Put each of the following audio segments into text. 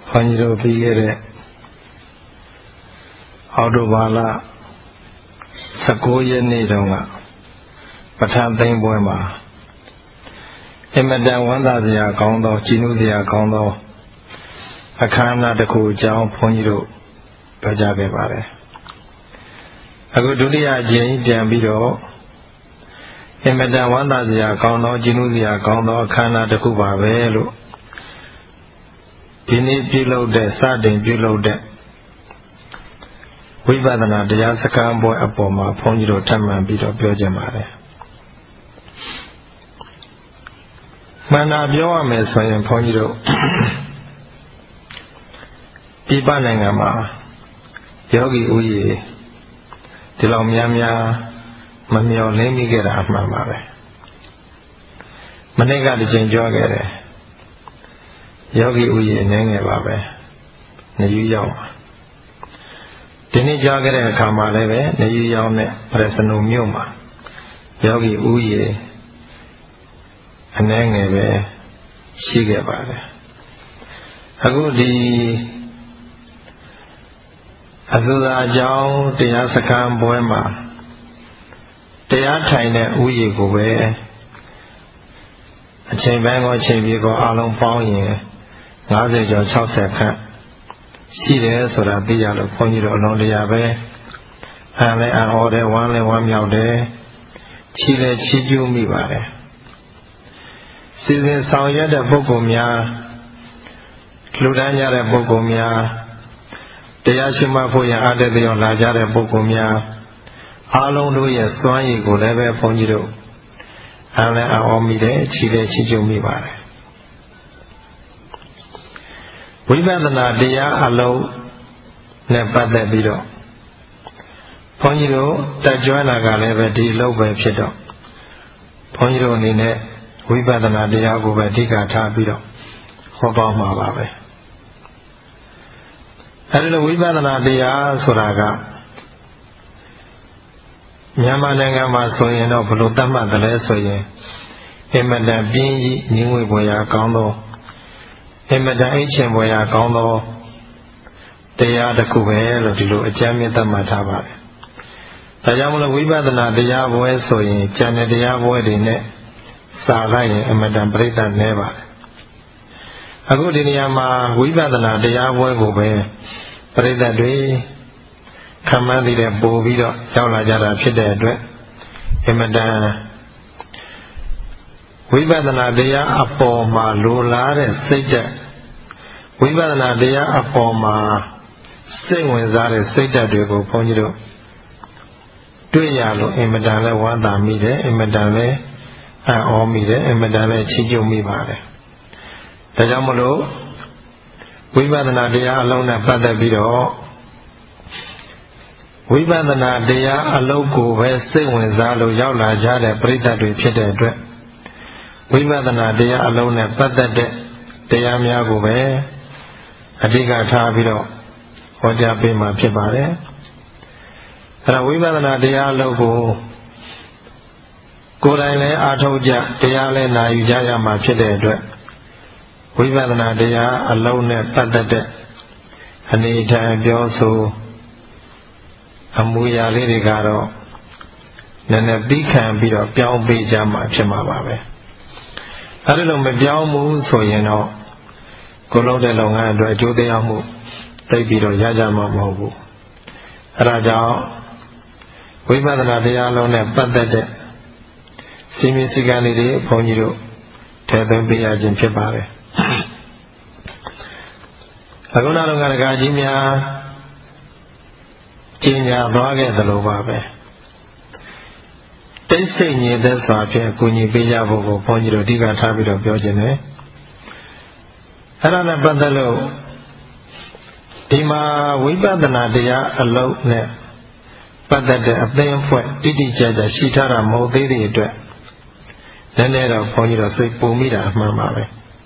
ဘုန်းကြီးတို့ပြီးခဲ့တဲ့အောက်တိုဘာလ19ရက်နေ့တုန်းကပဋ္ဌာန်းသိမ်းပွဲမှာအမတန်ဝမ်းသာစရာကောင်းသောကြည်နူးစရာကောင်းသောအခမ်းအနားတစ်ခုအကြောင်းဘုန်းကြီးတို့ပြောကြားခဲ့ပါတယ်အခုဒုတိယအကြိမ်ပြန်ပြီးတော့အမတန်ဝမ်းသာစရာကောင်းသောကြည်နူးစရာကောင်းသောအခမ်းအနားတစ်ခုပါပဲလို့ဒီနေ့ပြုလုပ်တဲ့စတင်ပြုလုပ်တဲ့ဝိပဿနာတရားစခန်းပွဲအပေါ်မှာဘုန်းကြီးတို့ထပ်မံပြီးတော့ပြောချင်ပါတယ်မှန်တာပြောရမယ်ဆိုရင်ဘုန်းကြီးတို့ပြည်ပနိုင်ငံမှာယောဂီဥယျာဉ်ဒီလောက်များများမမျှော်လင့်မိခဲ့တာအမှန်ပါပဲမနေ့ကတစ်ချိန်ပြောခဲ့တယ်ယောဂီဥယျာဉ်နေငယ်ပါပဲနေယူရောက်ပါဒီနေ့ကြားခဲ့တဲ့အခါမှာလည်းပဲနေယူရောက်နဲ့ပရစနုမြို့မှာယောဂီဥယျာဉ်အနေငယ်ပဲရှိခဲ့ပါတယ်အခုဒီအစသာအကြောင်းတရားစခန်းပွဲမှာတရားထိုင်တဲ့ဥယျာဉ်ကိုပဲအချိန်ပိုင်းကောအချိန်ပြေကောအလုံးပေါင်းရင်50ကျော်60ခန့်ရှိတယ်ဆိုတာသိရလို့ဘုန်းကြီးတို့အလုံးတရားပဲအံလဲအံ့ဩတယ်ဝမ်းလဲဝမ်းမြောက်တယ်ချီးလဲချီးကျူးမိပါတယ်စီစဉ်ဆောင်ရွက်တဲ့ပုဂ္ဂိုလ်များလူတန်းကြတဲ့ပုဂ္ဂိုလ်များတရားရှိမှဖို့ရန်အားတက်ပြောလာကြတဲ့ပုဂ္ဂိုလ်များအားလုံးတို့ရဲ့စွမ်းရည်ကိုလည်းပဲဘုန်းကြီးတို့အံလဲအံ့ဩမိတယ်ချီးလဲချီးကျူးမိပါတယ်ဝိပဿနာတရားအလုံးနဲ့ပတ်သက်ပြီးတော့ဘုန်းကြီးတို့တက်ကြွလာကလည်းပဲဒီအလုပ်ပဲဖြစ်တော့ဘုန်းကြီးတို့အနေနဲ့ဝိပဿနာတရားကိုပဲအဓိကထားပြီးတော့ဟောပေါင်းမှာပါပဲအဲဒီလိုဝိပဿနာတရားဆိုတာကမြန်မာနိုင်ငံမှာဆိုရင်တော့ဘယ်လိုသတ်မှတ်တယ်လဲဆိုရင်အမတန်ပြင်းကြီးငြင်းဝေဖွယ်ရာကောင်းသောအမတန်အိတ်ချင်ဖွယ်ရာကောင်းသောတရားတစ်ခုပဲလို့ဒီလိုအကြမ်းမြင့်သတ်မှတ်ထားပါတယ်ဒါကြောင့်မလို့ဝိပဿနာတရားပွဲဆိုရင်ဉာဏ်နဲ့တရားပွဲတွေနဲ့စာလိုက်ရင်အမတန်ပြိဿနဲပါတယ်အခုဒီနေရာမှာဝိပဿနာတရားပွဲကိုပဲပြိဿတွေခံမှန်းသိတဲ့ပို့ပြီးတော့ရောက်လာကြတာဖြစ်တဲ့အတွက်အမတန်ဝိပဿနာတရားအပေါ်မှာလိုလားတဲ့စိတ်ဓာတ်ဝိပဿနာတရားအပေါ်မှာစိတ်ဝင်စားတဲ့စိတ်ဓာတ်တွေကိုဘုန်းကြီးတို့တွေ့ရလို့အင်မတန်လည်းဝမ်းသာမိတယ်အင်မတန်လည်းအံ့ဩမိတယ်အင်မတန်လည်းချီးကျူးမိပါတယ်ဒါကြောင့်မလို့ဝိပဿနာတရားအလုံးနဲ့ပတ်သက်ပြီးတော့ဝိပဿနာတရားအလုံးကိုပဲစိတ်ဝင်စားလို့ရောက်လာကြတဲ့ပရိသတ်တွေဖြစ်တဲ့အတွက်ဝိပဿနာတရားအလုံးနဲ့ပတ်သက်တဲ့တရားများကိုပဲအဓိကထားပြီးတော့ဟောကြားပေးမှာဖြစ်ပါတယ်အဲဒါဝိပဿနာတရားအလုံးကိုကိုယ်တိုင်လည်းအားထုတ်ကြတရားလည်းနာယူကြရမှာဖြစ်တဲ့အတွက်ဝိပဿနာတရားအလုံးနဲ့ပတ်သက်တဲ့အနေအထိုင်ပြောဆိုအမူအရာလေးတွေကတော့နည်းနည်းပြီးခံပြီးတော့ပြောင်းပေးကြမှာဖြစ်မှာပါပဲအဲဒီလိုမပြောင်းဘူးဆိုရင်တော့ကိုယ်လုပ်တဲ့လုပ်ငန်းအတွက်အကျိုးတရားမှုသိပြီးတော့ရကြမှာမဟုတ်ဘူးအဲဒါကြောင့်ဝိပဿနာတရားလုံးနဲ့ပတ်သက်တဲ့စီမင်းစည်းကမ်းတွေဘုန်းကြီးတို့ထည့်သွင်းပေးရခြင်းဖြစ်ပါတယ်အခုနောက်တော့ငါတကာကြီးများကျင့်ကြသွားခဲ့သလိုပါပဲတိတ်ဆိတ်ညင်သက်စွာဖြင့်အကူအညီပေးကြဖို့ကိုဘုန်းကြီးတို့အဓိကထားပြီးတော့ပြောခြင်းနဲ့အဲ့ဒါနဲ့ပတ်သက်လို့ဒီမှာဝိပဿနာတရားအလုံးနဲ့ပတ်သက်တဲ့အသင်းအဖွဲ့တိတိကျကျရှိထားတာမဟုတ်သေးတဲ့အတွက်နည်းနည်းတော့ဘုန်းကြီးတို့စိတ်ပူမိတာအမှန်ပါပဲ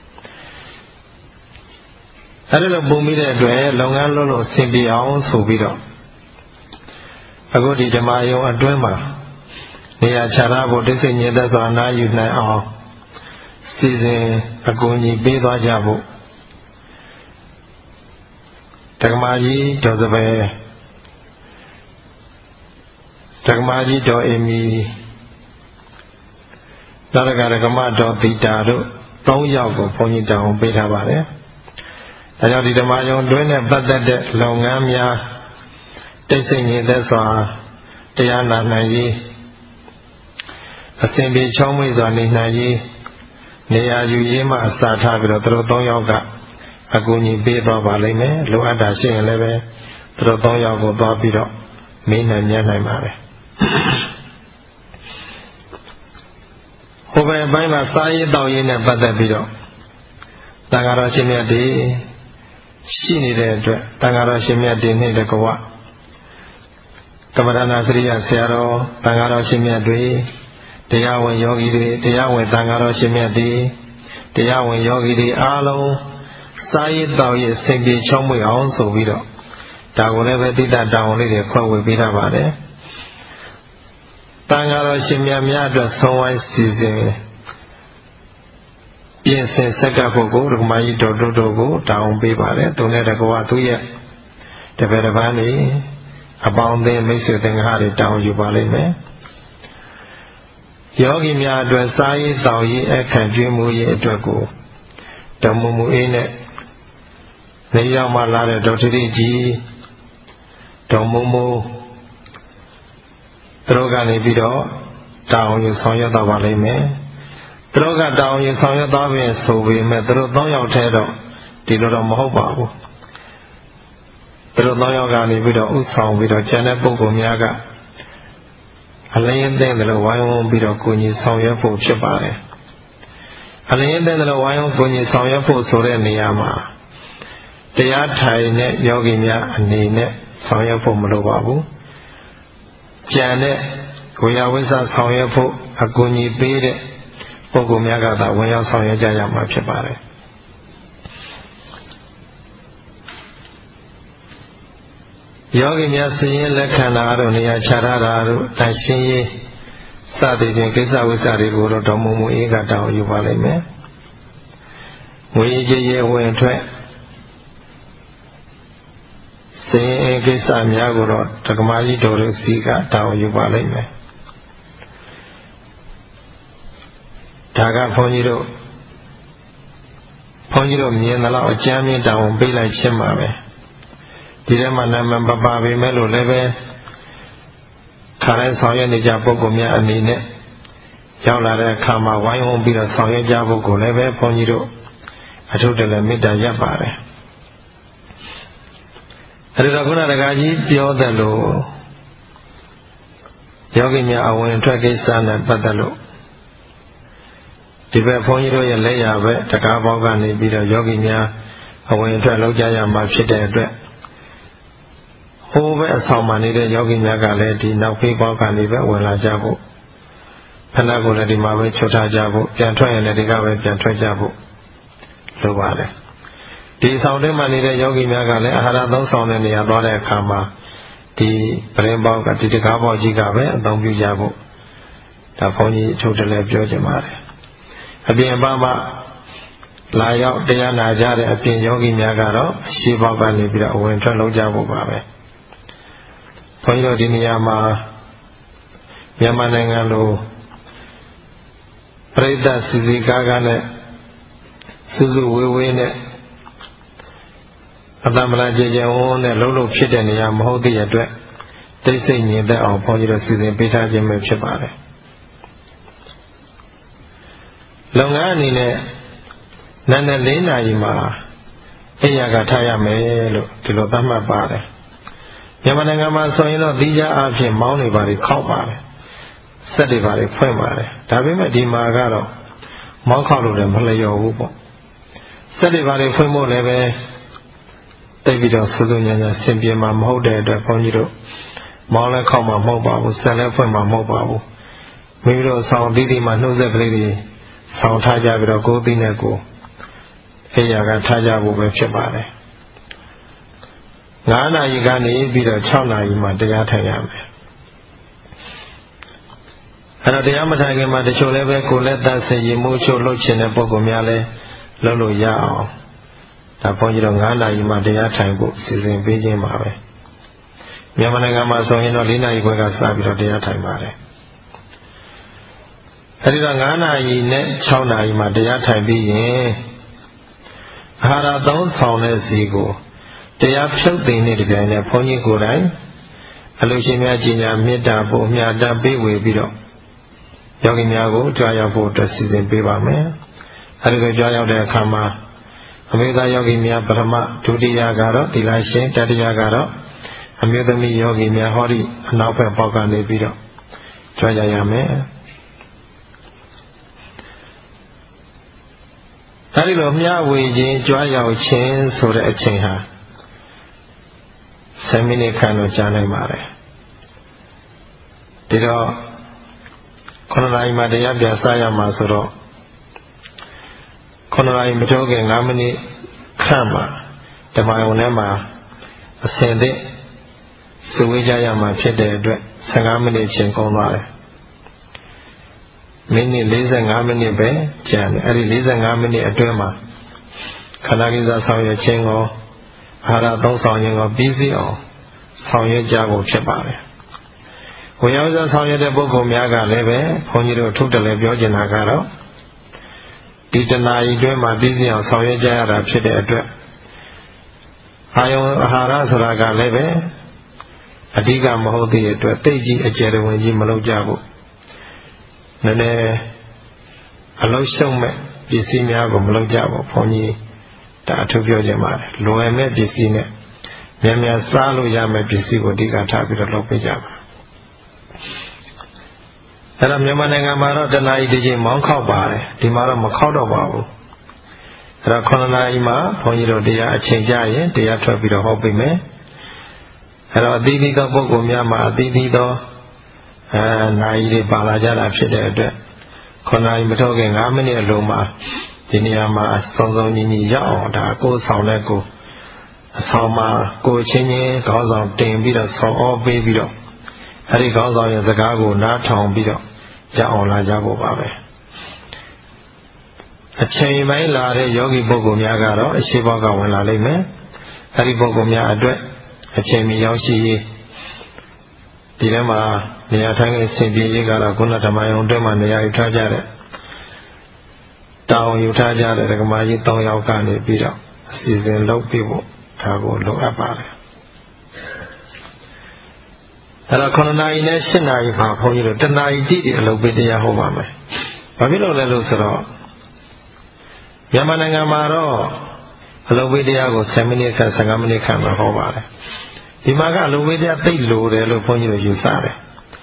အဲ့ဒါလိုပူမိတဲ့အတွက်လုပ်ငန်းလုပ်လို့အဆင်ပြေအောင်ဆိုပြီးတော့အခုဒီဓမ္မယုံအတွင်းမှာနေရာချထားဖို့တိစိတ်ညင်သက်စွာနားယူနိုင်အောင်စီစဉ်အကူအညီပေးသွားကြဖို့တက္ကမကြီးဒေါ်စပယ်တက္ကမကြီးဒေါ်အီမီနောက်တကတက္ကမဒေါ်သီတာတို့3ယောက်ကိုဘုန်းကြီးတောင်းပေးထားပါတယ်ဒါကြောင့်ဒီဓမ္မယုံတွင်းနဲ့ပတ်သက်တဲ့လုပ်ငန်းများတိတ်ဆိတ်ငြိမ်သက်စွာတရားနာနိုင်ရေးအစဉ်ပြေချောင်းမွေ့စွာနေနိုင်ရေးနေရာယူရေးမှအစာထားပြီးတော့သူတို့3ယောက်ကအကူအညီပေးသွားပါလိမ့်မယ်လိုအပ်တာရှိရင်လည်းပဲသူတို့3ယောက်ကိုသွားပြီးတော့မေးနိုင်ညှနိုင်ပါပဲဟိုဘက်ပိုင်းမှာစားရေးတောက်ရေးနဲ့ပတ်သက်ပြီးတော့တန်ဃာတော်ရှင်မြတ်တွေရှိနေတဲ့အတွက်တန်ဃာတော်ရှင်မြတ်တွေနဲ့တကွကမ္မဋ္ဌာန်းစရိယဆရာတော်တန်ဃာတော်ရှင်မြတ်တွေတရားဝင်ယောဂီတွေတရားဝင်တန်ဃာတော်ရှင်မြတ်တွေတရားဝင်ယောဂီတွေအားလုံးစားရေးတောက်ရေးအစဉ်ပြေချောင်းမွေ့အောင်ဆိုပြီးတော့ဒါကိုလည်းပဲတိတ္တတောင်းလေးတွေခွဲဝေပေးထားပါတယ်တန်ဃာတော်ရှင်မြတ်များအတွက်ဆုံးဝိုင်းစီစဉ်ပြင်ဆင်ဆက်ကပ်ဖို့ကိုဒကမာကြီးတော်တို့ကိုတောင်းပေးပါတယ်သူနဲ့တကွာသူရဲ့တပည့်တစ်ပါးနေအပေါင်းအသင်းမိတ်ဆွေသင်္ဃာတွေတောင်းယူပါလိမ့်မယ်ယောဂီများအတွက်စားရေးတောင်းရေးအခန့်ကျွေးမှုရေးအတွက်ကိုဓမ္မမူအေးနဲ့နေရောက်မှလာတဲ့ဒေါက်တာကြီးဒေါ်မူမူသူတို့ကနေပြီးတော့တောင်းယူဆောင်ရွက်တော့ပါလိမ့်မယ်သူတို့ကတောင်းယူဆောင်ရွက်သွားပြီဆိုပေမဲ့သူတို့3ယောက်ထဲတော့ဒီလိုတော့မဟုတ်ပါဘူးသူတို့3ယောက်ကနေပြီးတော့ဥဆောင်ပြီးတော့ကျန်တဲ့ပုဂ္ဂိုလ်များကအလင်းသိတဲ့လိုဝိုင်းဝန်းပြီးတော့ကိုကြီးဆောင်ရွက်ဖို့ဖြစ်ပါတယ်အလင်းသိတဲ့လိုဝိုင်းဝန်းကိုကြီးဆောင်ရွက်ဖို့ဆိုတဲ့နေရာမှာတရားထိုင်တဲ့ယောဂီများအနေနဲ့ဆောင်ရွက်ဖို့မလိုပါဘူးကျန်တဲ့ဝိယဝိသဆောင်ရွက်ဖို့အကူအညီပေးတဲ့ပုဂ္ဂိုလ်များကသာဝင်ရောက်ဆောင်ရွက်ကြရမှာဖြစ်ပါတယ်ယောဂီများစည်ရင်လက်ခံတာတို့နေရာချထားတာတို့တန်ရှင်းရေးစသည်ဖြင့်ကိစ္စဝိစ္စတွေကိုတော့တော်မူမူအေးကတောင်းယူပါလိမ့်မယ်ငွေကြေးရဲ့ဝင်ထွက်စည်ရင်ကိစ္စများကိုတော့ဒကမာကြီးတော်တို့စီကတောင်းယူပါလိမ့်မယ်ဒါကဘုန်းကြီးတို့မြင်သလောက်အကျမ်းမြင့်တောင်းပေးလိုက်ခြင်းပါပဲဒီထဲမှာနာမည်ပပပေမဲ့လို့လည်းပဲခါတိုင်းဆောင်ရွက်နေကြပုဂ္ဂိုလ်များအနေနဲ့ရောက်လာတဲ့အခါမှာဝိုင်းဝန်းပြီးတော့ဆောင်ရွက်ကြဖို့ကိုလည်းပဲဘုန်းကြီးတို့အထုတလည်းမေတ္တာရပ်ပါတယ်အဲဒီတော့ခုနတကားကြီးပြောတယ်လို့ယောဂီများအဝင်ထွက်ကိစ္စနဲ့ပတ်သက်လို့ဒီဘက်ဘုန်းကြီးတို့ရဲ့လက်ရဘက်တကားပေါက်ကနေပြီးတော့ယောဂီများအဝင်ထွက်လုပ်ကြရမှာဖြစ်တဲ့အတွက်ဟိုဘက်အဆောင်မှာနေတဲ့ယောဂီများကလည်းဒီနောက်ဖေးပေါက်ကနေပဲဝင်လာကြဖို့ခဏကိုလည်းဒီမှာပဲချွတ်ထားကြဖို့ပြန်ထွက်ရင်လည်းဒီကပဲပြန်ထွက်ကြဖို့လိုပါတယ်ဒီဆောင်ထဲမှာနေတဲ့ယောဂီများကလည်းအာဟာရသုံးဆောင်တဲ့နေရာသွားတဲ့အခါမှာဒီပရင်ပေါက်ကဒီတကားပေါက်ကြီးကပဲအသုံးပြုကြဖို့ဒါဘုန်းကြီးအထုတလည်းပြောချင်ပါတယ်အပြင်ပမလာရောက်တရားနာကြတဲ့အပြင်ယောဂီများကတော့ရှေးပေါက်ကနေပြီးတော့အဝင်ထွက်လုပ်ကြဖို့ပါပဲဘုန်းကြီးတို့ဒီနေရာမှာမြန်မာနိုင်ငံလိုပရိသတ်စီစီကားကားနဲ့စုစုဝေးဝေးနဲ့အတ္တမလာကြည်ကြံဝန်းနဲ့လုံးလုံးဖြစ်တဲ့နေရာမဟုတ်တဲ့အတွက်တိတ်ဆိတ်ငြိမ်သက်အောင်ဘုန်းကြီးတို့စီစဉ်ပေးထားခြင်းပဲဖြစ်ပါတယ်လုပ်ငန်းအနေနဲ့နန်းနဲ့4 နာရီမှာအိယာကထားရမယ်လို့ဒီလိုသတ်မှတ်ပါတယ်မြန်မာနိုင်ငံမှာဆိုရင်တော့သီးခြားအဖြစ်မောင်းနေပါလေခောက်ပါတယ်စက်တွေပါလေဖွင့်ပါတယ်ဒါပေမဲ့ဒီမှာကတော့မောင်းခောက်လို့လည်းမလျော်ဘူးပေါ့စက်တွေပါလေဖွင့်ဖို့လည်းပဲတိတ်ပြီးတော့စူးစူးညံ့ညံ့ဆင်ပြေမှာမဟုတ်တဲ့အတွက်ဘုန်းကြီးတို့မောင်းလည်းခောက်မှာမဟုတ်ပါဘူးစက်လည်းဖွင့်မှာမဟုတ်ပါဘူးမိမိတို့ဆောင်သီးသီးမှာနှုတ်ဆက်ကလေးတွေဆောင်ထားကြပြီးတော့ကိုယ်သီးနဲ့ကိုယ်အိယာကထားကြဖို့ပဲဖြစ်ပါတယ်9 နာရီကနေပြီးတော့6 နာရီမှတရားထိုင်ရမယ်အဲ့တော့တရားမထိုင်ခင်မှာတချို့လည်းပဲကိုယ်လက်သက်စေရင်မှုချို့လှုပ်ချင်တဲ့ပုံကများလဲလှုပ်လို့ရအောင်ဒါဘုန်းကြီးတို့9 နာရီမှတရားထိုင်ဖို့စီစဉ်ပေးခြင်းပါပဲမြန်မာနိုင်ငံမှာဆိုရင်တော့4 နာရီခွဲကစပြီးတော့တရားထိုင်ပါတယ်အဲဒီတော့9 နာရီနဲ့6 နာရီမှတရားထိုင်ပြီးရင်အာဟာရသုံးဆောင်တဲ့စီကိုတရားဖြုတ်သိမ်းတဲ့ကြိုင်နဲ့ဘုန်းကြီးကိုယ်တိုင်အလူရှင်များကြီးညာမေတ္တာပို့မြတ်တပေးဝေပြီးတော့ယောဂီများကိုကြွားရောက်ဖို့အတွက်စီစဉ်ပေးပါမယ်အဲဒီလိုကြွားရောက်တဲ့အခါမှာအမေသာယောဂီများပထမဒုတိယကတော့သီလရှင်တတိယကတော့အမျိုးသမီးယောဂီများဟောဒီအနောက်ဘက်ပေါက်ကနေပြီးတော့ကြွားကြရမယ်အဲဒီလိုမျှဝေခြင်းကြွားရောက်ခြင်းဆိုတဲ့အချိန်ဟာ10 မိနစ်ခန့်တော့ကြာနိုင်ပါတယ်ဒီတော့9 နာရီမှတရားပြန်စရမှာဆိုတော့9 နာရီမတိုးခင်5 မိနစ်ခန့်မှာဓမ္မယုံထဲမှာအစဉ်သင့်စုဝေးကြရမှာဖြစ်တဲ့အတွက်15 မိနစ်ချိန်ကုန်သွားတယ်မိနစ်45 မိနစ်ပဲကြာတယ်အဲဒီ45 မိနစ်အတွင်းမှာခန္ဓာကိစ္စဆောင်ရွက်ခြင်းကိုအာဟာရသုံးဆောင်ခြင်းကိုပြီးစီးအောင်ဆောင်ရွက်ကြဖို့ဖြစ်ပါတယ်ဝိညာဉ်ဆောင်ရွက်တဲ့ပုဂ္ဂိုလ်များကလည်းပဲဘုန်းကြီးတို့ထုတ်တယ်လည်းပြောချင်တာကတော့ဒီတဏှာကြီးတွင်းမှာပြီးစီးအောင်ဆောင်ရွက်ကြရတာဖြစ်တဲ့အတွက်အာယုံအာဟာရဆိုတာကလည်းပဲအဓိကမဟုတ်တဲ့အတွက်သိကြီးအကျယ်ဝင်ကြီးမလုပ်ကြဘူးနည်းနည်းအလုံးရှုံးမဲ့ပစ္စည်းများကိုမလုပ်ကြဘူးဘုန်းကြီးဒါအထူးပြောချင်ပါတယ်လွယ်မဲ့ပစ္စည်းနဲ့မြန်မြန်စားလို့ရမယ့်ပစ္စည်းကိုအဓိကထားပြီးတော့လုပ်ပေးကြပါအဲ့တော့မြန်မာနိုင်ငံမှာတော့တဏှာကြီးတစ်ချိန်မောင်းခောက်ပါတယ်ဒီမှာတော့မခောက်တော့ပါဘူးအဲ့တော့9 နာရီမှာဘုန်းကြီးတို့တရားအချိန်ကြရင်တရားထွက်ပြီးတော့ဟောပေးမယ်အဲ့တော့အသီးသီးသောပုဂ္ဂိုလ်များမှာအသီးသီးသောနာရီတွေပါလာကြတာဖြစ်တဲ့အတွက်9 နာရီမထုတ်ခင်5 မိနစ်အလိုမှာဒီနေရာမှာစုံစုံညီညီရောက်အောင်ဒါကိုယ်ဆောင်တဲ့ကိုအဆောင်မှာကိုယ်ချင်းချင်းခေါင်းဆောင်တင်ပြီးတော့ဆောင်းဩပေးပြီးတော့အဲဒီခေါင်းဆောင်ရဲ့စကားကိုနားထောင်ပြီးတော့ရအောင်လာကြဖို့ပါပဲအချိန်ပိုင်းလာတဲ့ယောဂီပုဂ္ဂိုလ်များကတော့အရှိဘောကဝင်လာလိမ့်မယ်အဲဒီပုဂ္ဂိုလ်များအတွက်အချိန်မီရောက်ရှိရေးဒီထဲမှာနေရာထိုင်အစဉ်ပြေရေးကတော့ခုနဓမ္မယုံအတွင်းမှာနေရာယူထားကြတဲ့တောင်းယူထားကြတဲ့ဓမ္မကြီး3 ယောက်ကနေပြီးတော့အစီအစဉ်လုပ်ပြီးဖို့ဒါကိုလိုအပ်ပါတယ်အဲ့တော့9 နာရီနဲ့10 နာရီမှာဘုန်းကြီးတို့1 နာရီကြည့်အလုပ်ပေးတရားဟောပါမယ်ဘာဖြစ်လို့လဲလို့ဆိုတော့မြန်မာနိုင်ငံမှာတော့အလုပ်ပေးတရားကို10 မိနစ်ခန့်15 မိနစ်ခန့်မှာဟောပါတယ်ဒီမှာကအလုပ်ပေးတရားသိလိုတယ်လို့ဘုန်းကြီးတို့ယူဆတယ်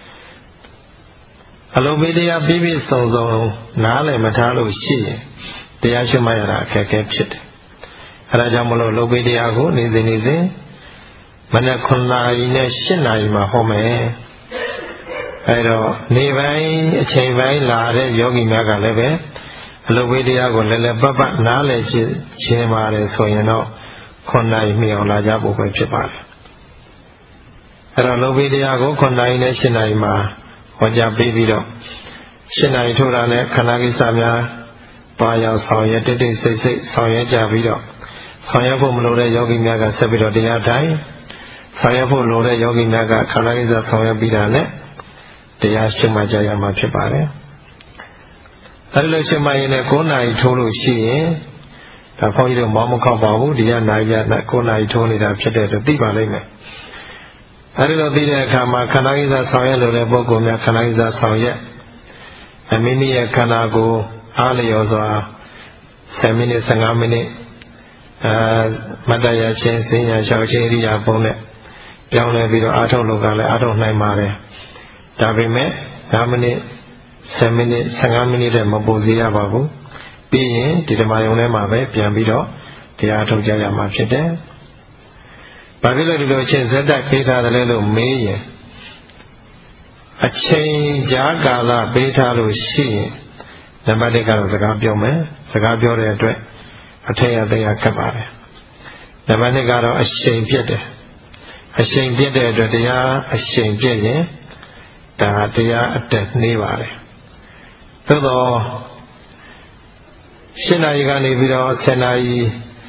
အလုပ်ပေးတရားပြည့်ပြည့်စုံစုံနားလည်မထားလို့ရှိရင်တရားရှုမှတ်ရတာအခက်အခဲဖြစ်တယ်အဲဒါကြောင့်မလို့အလုပ်ပေးတရားကိုနေ့စဉ်မနက်9 နာရီနဲ့10 နာရီမှာဟောမယ်အဲတော့နေ့ပိုင်းအချိန်ပိုင်းလာတဲ့ယောဂီများကလည်းပဲအလုပ်ပေးတရားကိုလည်းပတ်ပတ်နားလည်ခြင်းပါတယ်ဆိုရင်တော့9 နာရီမြောက်လာကြဖို့ပဲဖြစ်ပါတယ်အဲတော့အလုပ်ပေးတရားကို9 နာရီနဲ့10 နာရီမှာဟောကြားပေးပြီးတော့10 နာရီထိုးတာနဲ့ခန္ဓာကိစ္စများပါရောက်ဆောင်ရွက်တိတ်တိတ်ဆိတ်ဆိတ်ဆောင်ရွက်ကြပြီးတော့ဆောင်ရွက်ဖို့မလိုတဲ့ယောဂီများကဆက်ပြီးတော့တရားထိုင်ဆောင်ရွက်ဖို့လိုတဲ့ယောဂီများကခန္ဓာကိစ္စဆောင်ရွက်ပြီးတာနဲ့တရားရှုမှတ်ကြရမှာဖြစ်ပါတယ်အဲဒီလိုရှုမှတ်ရင်လည်း9 နာရီထိုးလို့ရှိရင်ဒါဘုန်းကြီးတို့မောင်းမခောက်ပါဘူးဒီကနာရီက9 နာရီထိုးနေတာဖြစ်တဲ့အတွက်သိပါလိမ့်မယ်အဲဒီလိုသိတဲ့အခါမှာခန္ဓာကိစ္စဆောင်ရွက်လိုတဲ့ပုဂ္ဂိုလ်များခန္ဓာကိစ္စဆောင်ရွက်မိမိရဲ့ခန္ဓာကိုယ်အားလျော်စွာ10 မိနစ်15 မိနစ်မတ္တရချင်းစဉ္ညာလျှောက်ခြင်းအရိယာပုံနဲ့ပြောင်းလဲပြီးတော့အားထုတ်လို့ကလည်းအားထုတ်နိုင်ပါတယ်ဒါပေမဲ့5 မိနစ်10 မိနစ်15 မိနစ်တည်းမပိုစေရပါဘူးပြီးရင်ဒီဓမ္မယုံထဲမှာပဲပြန်ပြီးတော့တရားထုတ်ကြရမှာဖြစ်တယ်ဘာဖြစ်လို့ဒီလိုအချိန်ဇက်တက်ပေးထားတယ်လို့မေးရင်အချိန်ကြာကာလပေးထားလို့ရှိရင်နံပါတ်1ကတော့စကားပြောမယ်စကားပြောတဲ့အတွက်အထက်ရတဲ့ရခက်ပါတယ်နံပါတ်2ကတော့အရှိန်ပြည့်တယ်အရှိန်ပြည့်တဲ့အတွက်တရားအရှိန်ပြည့်ရင်ဒါတရားအတက်နှေးပါတယ်သို့တော့10 နာရီကနေပြီးတော့10 နာရီ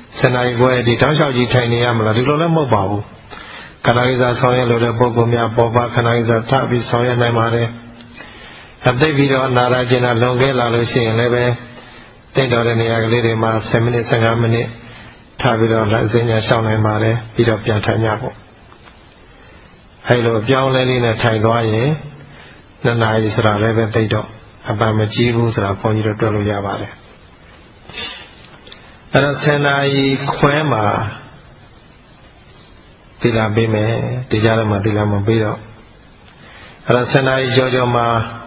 စနေခွဲဒီတောက်လျှောက်ကြီးထိုင်နေရမလားဒီလိုလည်းမဟုတ်ပါဘူးခန္ဓာကိစ္စဆောင်ရွက်လို့တဲ့ပုဂ္ဂိုလ်များပေါ်ပါခန္ဓာကိစ္စထပ်ပြီးဆောင်ရွက်နိုင်ပါတယ်အသိပြီးတော့နာရာကျင်တာလွန်ခဲ့လာလို့ရှိရင်လည်းပဲတိတ်တော်တဲ့နေရာကလေးတွေမှာ10မိနစ်15မိနစ်ထားပြီးတော့လက်စင်းညာရှောင်းနိုင်ပါတယ်ပြီးတော့ပြန်ထိုင်ကြဖို့အဲလိုအပြောင်းလဲလေးနဲ့ထိုင်သွားရင်2 နာရီဆိုတာလည်းပဲတိတ်တော့အပံမကြီးဘူးဆိုတာဘုန်းကြီးတို့တွေ့လို့ရပါတယ်အဲ့တော့10 နာရီခွဲမှာသီလပေးမယ်ဒီကြားထဲမှာသီလမပေးတော့အဲ့တော့10 နာရီကျော်မှာ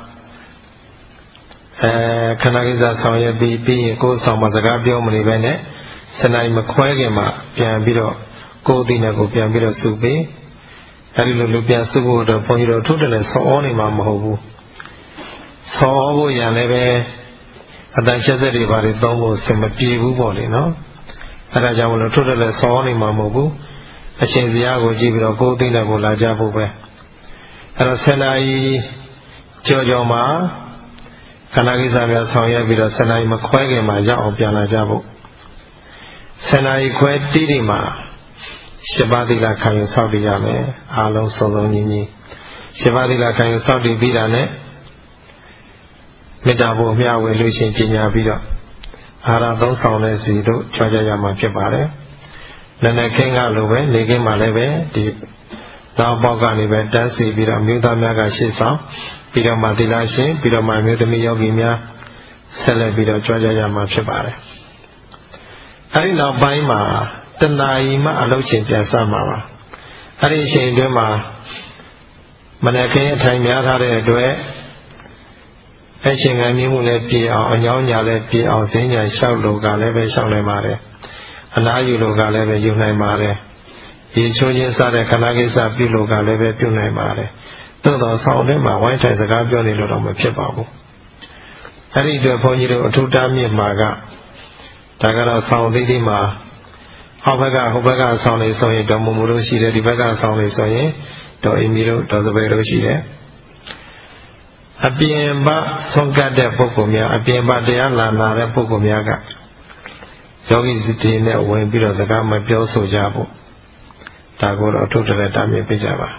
ခန္ဓာကိစ္စဆောင်ရွက်ပြီးရင်ကိုယ်ဆောင်မှာစကားပြောမနေပဲနဲ့10 နာရီမခွဲခင်မှာပြန်ပြီးတော့ကိုယ်အသိနဲ့ကိုပြန်ပြီးတော့စုပေးအဲဒီလိုလူပြန်စုဖို့တော့ဘုန်းကြီးတို့ထုတ်တယ်လဲဆော်ဩနေမှာမဟုတ်ဘူးဆော်ဩဖို့ရန်လည်းပဲအတန်ရှက်သက်တွေဘာတွေသုံးဖို့စင်မပြေဘူးပေါ့လေနော်အဲဒါကြောင့်မလို့ထုတ်တယ်လဲဆော်ဩနေမှာမဟုတ်ဘူးအချိန်စရာကိုကြည့်ပြီးတော့ကိုယ်အသိနဲ့ကိုလာကြဖို့ပဲအဲတော့10 နာရီကျော်မှာခန္ဓာကိစ္စများဆောင်ရွက်ပြီးတော့10 နာရီမခွဲခင်မှာရောက်အောင်ပြန်လာကြဖို့10 နာရီခွဲတိတိမှာ7 ပါးသီလခံယူဆောက်တည်ရမယ်အားလုံးစုံစုံညီညီ7 ပါးသီလခံယူဆောက်တည်ပြီးတာနဲ့မေတ္တာဖို့မျှဝေလို့ရှိရင်ကျင်ညာပြီးတော့အာရသုံးဆောင်တဲ့စီတို့ချွာကြရမှာဖြစ်ပါတယ်နည်းနည်းခင်းကလိုပဲနေခင်းမှာလည်းပဲဒီနောက်ပေါက်ကနေပဲတန်းစီပြီးတော့မြို့သားများကရှေ့ဆောင်ပြီးတော့မှသီလရှင်ပြီးတော့မှမြို့သမီးယောဂီများဆက်လက်ပြီးတော့ကြွားကြရမှာဖြစ်ပါတယ်အဲဒီနောက်ပိုင်းမှာ1 နာရီမှအလုပ်ချိန်ပြန်စမှာပါအဲဒီအချိန်အတွင်းမှာမနက်ခင်းအထိုင်များထားတဲ့အတွက်အချိန်ခံမြင့်မှုလည်းပြည့်အောင်အညောင်းညာလည်းပြည့်အောင်ဈဉ္ညာလျှောက်လို့ကလည်းပဲလျှောက်နိုင်ပါတယ်အနာယူလို့ကလည်းပဲယူနိုင်ပါတယ်ရေချိုးခြင်းစတဲ့ခန္ဓာကိစ္စပြုလို့ကလည်းပဲပြုနိုင်ပါတယ်သို့တော်ဆောင်ထဲမှာဝိုင်းထိုင်စကားပြောနေလို့တော့မဖြစ်ပါဘူးအဲ့ဒီအတွက်ဘုန်းကြီးတို့အထူးတားမြင့်မှာကဒါကတော့ဆောင်သေးသေးမှာဟောဘက်ကဟိုဘက်ကဆောင်နေဆိုရင်တော်မူမှုတို့ရှိတယ်ဒီဘက်ကဆောင်နေဆိုရင်တော်အင်းမီတို့တော်စပယ်တို့ရှိတယ်အပြင်ပဆုံးကတ်တဲ့ပုဂ္ဂိုလ်များအပြင်ပတရားလာနာတဲ့ပုဂ္ဂိုလ်များကယောဂီစတိနဲ့ဝင်ပြီးတော့စကားမပြောဆိုကြဘူးဒါကိုတော့အထုတည်းတားမြစ်ပြကြပါ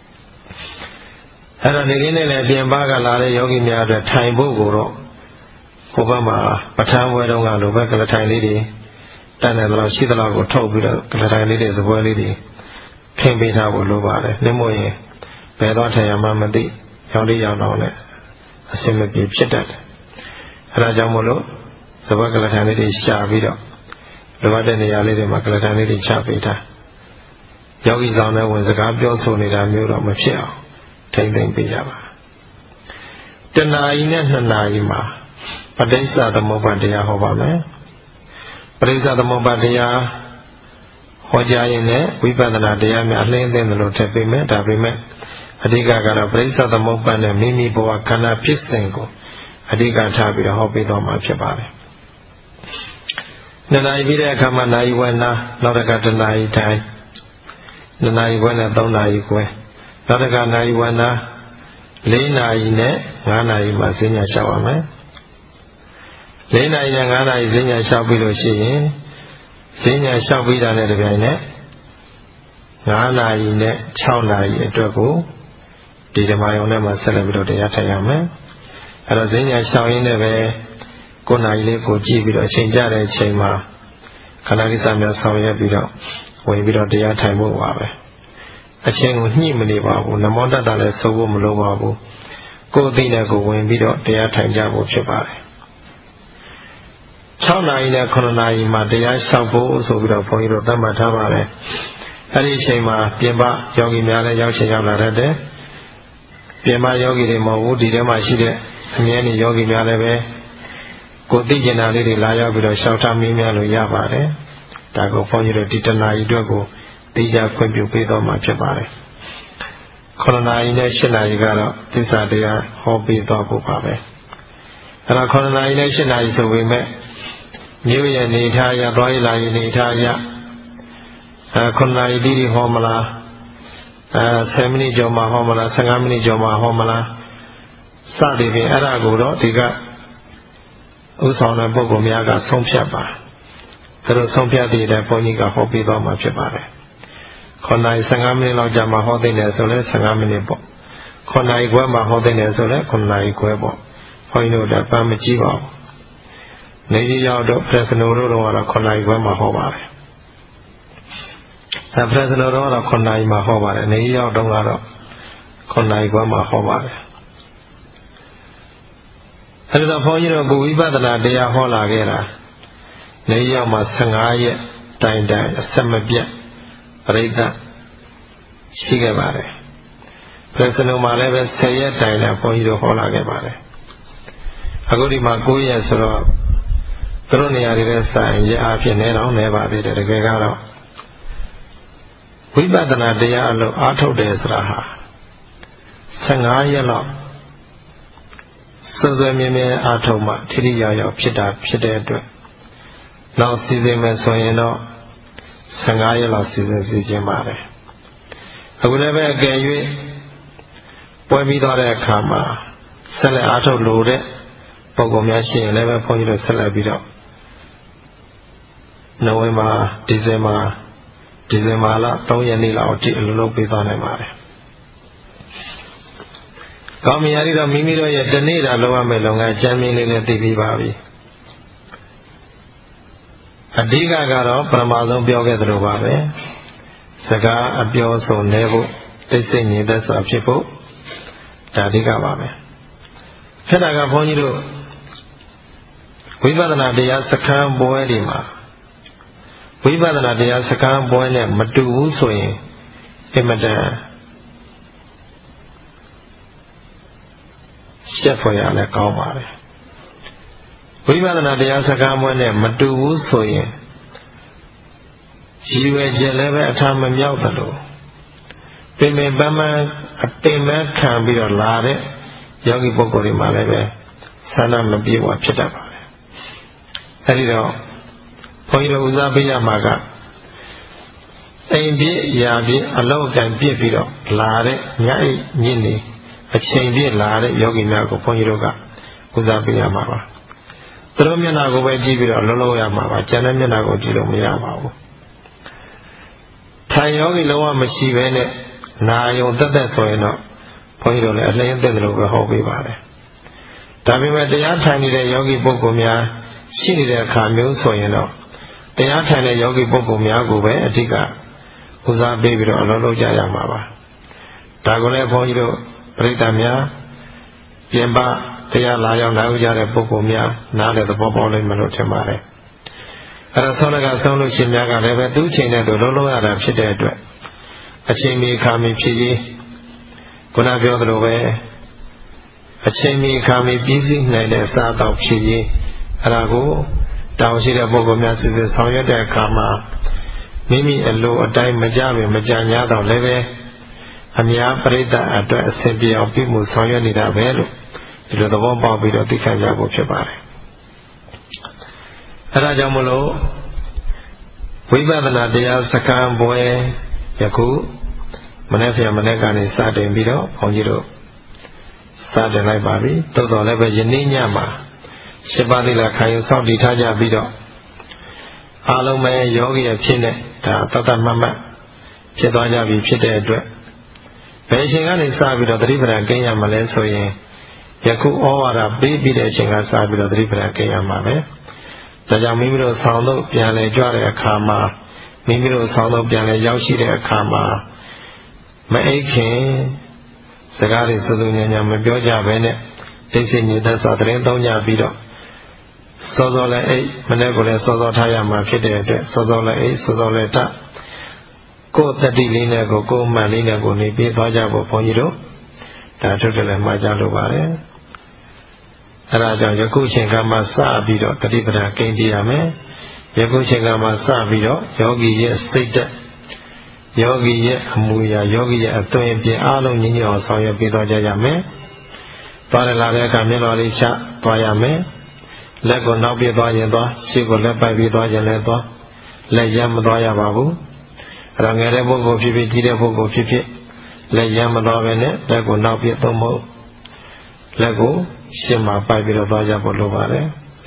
အဲ့တော့နေရင်းနဲ့လည်းပြင်ပကလာတဲ့ယောဂီများအတွက်ထိုင်ဖို့ကိုတော့ဟိုဘက်မှာပဋ္ဌာန်းဝဲတုန်းကလိုပဲကလထိုင်လေးတွေတန်းတယ်တော့ရှိသလောက်ကိုထုတ်ပြီးတော့ကလထိုင်လေးတွေစပွဲလေးတွေခင်းပေးထားဖို့လိုပါတယ်နှမို့ရင်ဘယ်တော့ထိုင်ရမှမသိရောင်းလေးရောင်းတော့လည်းအစင်မပြေဖြစ်တတ်တယ်အဲဒါကြောင့်မို့လို့စပွဲကလထိုင်လေးတွေရှာပြီးတော့လိုအပ်တဲ့နေရာလေးတွေမှာကလထိုင်လေးတွေချပေးထားယောဂီဆောင်တဲ့ဝင်စကားပြောဆိုနေတာမျိုးတော့မဖြစ်အောင်ထိမ့်သိမ့်ပေးကြပါ1 နာရီနဲ့2 နာရီမှာပဋိစ္စသမုပ္ပါဒ်တရားဟောပါမယ်ပဋိစ္စသမုပ္ပါဒ်တရားဟောကြားရင်လည်းဝိပဿနာတရားများအလင်းသိတယ်လို့ထည့်ပေးမယ်ဒါပေမဲ့အဓိကကတော့ပဋိစ္စသမုပ္ပါဒ်နဲ့မိမိဘဝခန္ဓာဖြစ်စဉ်ကိုအဓိကထားပြီးတော့ဟောပေးတော်မှာဖြစ်ပါတယ်2 နာရီပြီးတဲ့အခါမှာနာရီဝက်နာနောက်တစ်ခါ1 နာရီထိုင်2 နာရီခွဲနဲ့3 နာရီခွဲနောက်တစ်ခါနာရီဝက်နာ4 နာရီနဲ့5 နာရီမှာဈဉ္ညာလျှောက်ရမယ်4 နာရီနဲ့5 နာရီဈဉ္ညာလျှောက်ပြီးလို့ရှိရင်ဈဉ္ညာလျှောက်ပြီးတာနဲ့တပြိုင်နက်5 နာရီနဲ့6 နာရီအတွက်ကိုဒီဓမ္မယုံထဲမှာဆက်လက်ပြီးတော့တရားထိုင်ရမယ်အဲ့တော့ဈဉ္ညာလျှောက်ရင်းနဲ့ပဲ9 နာရီလေးကိုကြည့်ပြီးတော့အချိန်ကြတဲ့အချိန်မှာခန္ဓာကိစ္စများဆောင်ရွက်ပြီးတော့ဝင်ပြီးတော့တရားထိုင်ဖို့ပါပဲအချိန်ကိုညှိမနေပါဘူးနမောတတလည်းစိုးဖို့မလိုပါဘူးကိုယ်အသိနဲ့ကိုဝင်ပြီးတော့တရားထိုင်ကြဖို့ဖြစ်ပါတယ်6 နာရီနဲ့9 နာရီမှာတရားလျှောက်ဖို့ဆိုပြီးတော့ဘုန်းကြီးတို့သတ်မှတ်ထားပါတယ်အဲ့ဒီအချိန်မှာပြင်ပယောဂီများလည်းရောက်ချင်ရောက်လာတတ်တယ်ပြင်ပယောဂီတွေမဟုတ်ဘူးဒီထဲမှာရှိတဲ့အမြဲတမ်းယောဂီများလည်းပဲကိုသိကျင်တာလေးတွေလာရောက်ပြီးတော့ရှောက်ထားမင်းများလို့ရပါတယ်ဒါကိုဘုန်းကြီးတို့ဒီ1 နာရီအတွက်ကိုသိကြခွင့်ပြုပေးတော်မှာဖြစ်ပါတယ်9 နာရီနဲ့10 နာရီကတော့သစ္စာတရားဟောပေးတော်ဖို့ပါပဲအဲ့တော့9 နာရီနဲ့10 နာရီဆိုပေမဲ့မြို့ရဲ့နေထားရသွားရလာရနေထားရ9 နာရီတိတိဟောမလား10 မိနစ်ကျော်မှဟောမလား15 မိနစ်ကျော်မှဟောမလားစသည်ဖြင့်အဲ့ဒါကိုတော့ဒီကဥဆောင်တဲ့ပုဂ္ဂိုလ်များကဆုံးဖြတ်ပါတို့ဆုံးဖြတ်တည်တဲ့ဘုန်းကြီးကဟောပြီးသွားမှာဖြစ်ပါတယ်9 နာရီ 15 မိနစ်လောက်ကြာမှဟောသိတယ်ဆိုလဲ15 မိနစ်ပေါ့9 နာရီခွဲမှဟောသိတယ်ဆိုလဲ9 နာရီခွဲပေါ့ဘုန်းကြီးတို့ကပန်းမကြည့်ပါဘူးနေကြီးရောက်တော့ Fresno တို့ကတော့9 နာရီခွဲမှဟောပါတယ်Fresno တို့ကတော့9 နာရီမှဟောပါတယ်နေကြီးရောက်တော့ကတော့9 နာရီခွဲမှဟောပါတယ်အဲ့တော့ဘုန်းကြီးတို့ကိုဝိပဿနာတရားဟောလာခဲ့တာနေရောက်မှ15 ရက်တိုင်တိုင်အဆက်မပြတ်ပြိဿရှိခဲ့ပါတယ်Fresno မှာလည်းပဲ10 ရက်တိုင်လည်းဘုန်းကြီးတို့ဟောလာခဲ့ပါတယ်အခုဒီမှာ9 ရက်ဆိုတော့သူတို့နေရာတွေနဲ့ဆိုင်ရအားဖြင့်နေတော့နေပါသေးတယ်တကယ်ကတော့ဝိပဿနာတရားအလို့အားထုတ်တယ်ဆိုတာဟာ15 ရက်လောက်စွစွမြဲမြဲအားထုတ်မှထိထိရောက်ရောက်ဖြစ်တာဖြစ်တဲ့အတွက်နောက်စီစဉ်မယ်ဆိုရင်တော့15 ရက်လောက်စီစဉ်စီခြင်းပါတယ်အခုလည်းပဲအကယ်၍ပွဲပြီးသွားတဲ့အခါမှာဆက်လက်အားထုတ်လို့တဲ့ပုံကောင်များရှိရင်လည်းပဲဘုန်းကြီးတို့ဆက်လက်ပြီးတော့နိုဝင်ဘာဒီဇင်ဘာလ3 ရက်နေ့လောက်အထိအလုပ်လုပ်ပေးသွားနိုင်ပါတယ်ကောင်းမြတ်ရီတော့မိမိတို့ရဲ့တနေ့တာလုပ်ရမယ့်လုပ်ငန်းချမ်းမြေလေးနဲ့သိပြီးပါပြီအဓိကကတော့ပထမဆုံးပြောခဲ့သလိုပါပဲစကားအပြောဆိုနေဖို့သိစိတ်ညီသက်စွာဖြစ်ဖို့ဒါအဓိကပါပဲဖြစ်တာကဘုန်းကြီးတို့ဝိပဿနာတရားစခန်းပွဲတွေမှာဝိပဿနာတရားစခန်းပွဲနဲ့မတူဘူးဆိုရင်အင်မတန်ရှက်ဖွယ်ရလည်းကောင်းပါတယ်ဝိပဿနာတရားစကားမွဲနဲ့မတူဘူးဆိုရင်ရည်ရွယ်ချက်လည်းပဲအထာမမြောက်တယ်လို့ပင်ပန်းအပင်ပန်းခံပြီးတော့လာတဲ့ယောဂီပုဂ္ဂိုလ်တွေမှာလည်းပဲဆန္ဒမပြေဝဖြစ်တတ်ပါတယ်အဲဒီတော့ဘုန်းကြီးတို့ဦးစားပေးရမှာကအိမ်ပြည့်ရာပြည့်အလောက်ကန်ပြည့်ပြီးတော့လာတဲ့ညအိညစ်နေအချိန်ပြည့်လာတဲ့ယောဂီများကိုဘုန်းကြီးတို့ကဦးစားပေးရမှာပါသူတို့မျက်နှာကိုပဲကြည့်ပြီးတော့လုံးလုံးရမှာပါကျန်တဲ့မျက်နှာကိုကြည့်လို့မရပါဘူးထိုင်ယောဂီလုံးဝမရှိဘဲနဲ့နာယုံတက်တက်ဆိုရင်တော့ဘုန်းကြီးတို့လည်းအလင်းတက်တယ်လို့ပဲဟောပေးပါတယ်ဒါပေမဲ့တရားထိုင်နေတဲ့ယောဂီပုဂ္ဂိုလ်များရှိနေတဲ့အခါမျိုးဆိုရင်တော့တရားထိုင်တဲ့ယောဂီပုဂ္ဂိုလ်များကိုပဲအဓိကဦးစားပေးပြီးတော့အလုံးလုံးကြရမှာပါဒါကိုလည်းဘုန်းကြီးတို့ပရိသတ်များပြင်ပတရားလာရောက်လာကြတဲ့ပုဂ္ဂိုလ်များနားလည်သဘောပေါက်လိမ့်မယ်လို့ထင်ပါတယ်အဲ့တော့ဆောင်းကဆောင်းလို့ရှင်များကလည်းပဲသူ့ချိန်နဲ့သူလုံးလုံးရတာဖြစ်တဲ့အတွက်အချိန်မီခါမီဖြစ်ရေးခုနပြောသလိုပဲအချိန်မီခါမီပြီးစီးနိုင်တဲ့စားတော့ဖြစ်ရေးအဲ့ဒါကိုတောင်းရှိတဲ့ပုဂ္ဂိုလ်များစစ်စစ်ဆောင်ရွက်တဲ့အခါမှာမိမိအလိုအတိုင်းမကြပင်မကြညာတော့လည်းပဲအများပရိသတ်အတွက်အဆင်ပြေအောင်ပြုမှုဆောင်ရွက်နေတာပဲလို့ဒီလိုသဘောပေါက်ပြီးတော့သိခံကြဖို့ဖြစ်ပါတယ်အဲဒါကြောင့်မလို့ဝိပဿနာတရားစခန်းပွဲယခုမနေ့ကကနေစတင်ပြီးတော့ဘုန်းကြီးတို့စတင်လိုက်ပါပြီတော်တော်လည်းပဲယနေ့ညမှာ7 ပါးသီလခံယူစောင့်တည်ထားကြပြီးတော့အားလုံးပဲယောဂီအဖြစ်နဲ့ဒါတတ်မှတ်ဖြစ်သွားကြပြီဖြစ်တဲ့အတွက်ဘယ်အချိန်ကနေစပြီးတော့သတိပဋ္ဌာန်ကိန်းရမလဲဆိုရင်ယခုဩဝါဒပေးပြီးတဲ့အချိန်ကစပြီးတော့သတိပဋ္ဌာန်ကိန်းရမှာပဲဒါကြောင့်မိမိတို့ဆောင်းတို့ပြန်လည်ကြွတဲ့အခါမှာမိမိတို့ဆောင်းတို့ပြန်လည်ရောက်ရှိတဲ့အခါမှာမအိတ်ခင်စကားတွေစူးစူးညံ့ညံ့မပြောကြဘဲနဲ့သိစိတ်ညစ်သက်စွာသတင်းသုံးကြပြီးတော့စောစောလည်းအိတ်မနေ့ကလည်းစောစောထားရမှာဖြစ်တဲ့အတွက်စောစောလည်းအိတ်စောစောလည်းထကိုယ်တတိလေးနဲ့ကိုယ်မှန်လေးနဲ့ကိုနေပြေးသွားကြဖို့ဘုန်းကြီးတို့ဒါထုတ်တယ်လည်းမှားကြလို့ပါတယ်အဲဒါကြောင့်ယခုချိန်ကမှစပြီးတော့တတိပဒံကိန်းပြရမယ်ယခုချိန်ကမှစပြီးတော့ယောဂီရဲ့စိတ်ဓာတ်ယောဂီရဲ့အမူအရာယောဂီရဲ့အသွင်အပြင်အားလုံးညီညွတ်အောင်ဆောင်ရွက်ပေးသွားကြရမယ်သွားလာတဲ့အခါမျက်တော်လေးချသွားရမယ်လက်ကိုနောက်ပြေးသွားရင်သွားရှေ့ကိုလက်ပိုက်ပြေးသွားရင်လည်းသွားလက်ရမသွားရပါဘူးအဲ့ဒါငယ်တဲ့ပုဂ္ဂိုလ်ဖြစ်ဖြစ်ကြီးတဲ့ပုဂ္ဂိုလ်ဖြစ်ဖြစ်လက်ရမသွားပဲနဲ့လက်ကိုနောက်ပြေးသုံးဖို့လက်ကိုရှေ့မှာပိုက်ပြီးတော့သွားကြဖို့လိုပါတယ်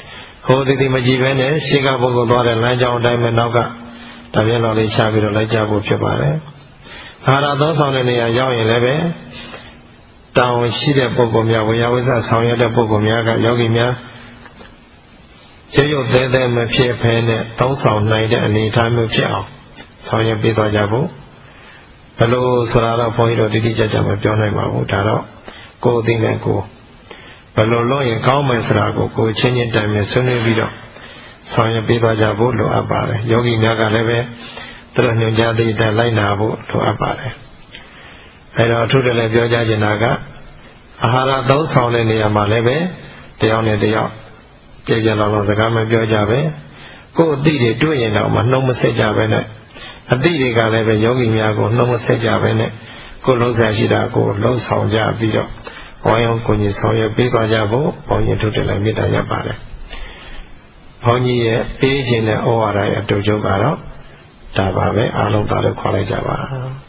ဟိုဒီမကြည့်ပဲနဲ့ရှေ့ကပုဂ္ဂိုလ်သွားတဲ့လမ်းကြောင်းအတိုင်းပဲနောက်ကတပြည့်တော်လေးချပြီးတော့လိုက်ကြဖို့ဖြစ်ပါတယ်အာဟာရသုံးဆောင်တဲ့နေရာရောက်ရင်လည်းပဲတောင်းရှိတဲ့ပုဂ္ဂိုလ်များဝေယဝိသဆောင်ရတဲ့ပုဂ္ဂိုလ်များကယောဂီများကျေရုပ်သေးသေးမဖြစ်ဖဲနဲ့သုံးဆောင်နိုင်တဲ့အနေအထားမျိုးဖြစ်အောင်ဆောင်ရွက်ပေးသွားကြဖို့ဘယ်လိုဆိုတာတော့ဘုန်းကြီးတို့တိတိကျကျမပြောနိုင်ပါဘူးဒါတော့ကိုယ်အသိနဲ့ကိုယ်ဘယ်လိုလုပ်ရင်ကောင်းမယ်ဆိုတာကိုချင်းချင်းတိုင်နဲ့ဆွေးနွေးပြီးတော့ဆောင်ရွက်ပေးသွားကြဖို့လိုအပ်ပါတယ်ယောဂီများကလည်းပဲသူတို့ညွှန်ကြားသည့်အတိုင်းလိုက်နာဖို့လိုအပ်ပါတယ်အဲတော့အထူးတလည်းပြောကြချင်တာကအာဟာရသုံးဆောင်တဲ့နေရာမှာလည်းပဲတယောက်နဲ့တယောက်ကြည်ကြလောင်လောင်စကားမပြောကြပဲကိုယ်အသိတွေတွေ့ရင်တော့မနှုံးမဆက်ကြပဲနဲ့အသိတွေကလည်းပဲယောဂီများကိုနှုံးမဆက်ကြပဲနဲ့ကိုယ်လုံးဆရာရှိတာကိုလုံးဆောင်ကြပြီးတော့ဝိုင်းအောင်ကိုကြီးဆောင်ရွက်ပေးသွားကြဖို့ဘုန်းကြီးထုတ်တယ်လည်းမေတ္တာရပ်ပါတယ်ဘုန်းကြီးရဲ့ပေးခြင်းနဲ့ဩဝါဒရဲ့အတူတူကတော့ဒါပါပဲအားလုံးသာလို့ခေါ်လိုက်ကြပါ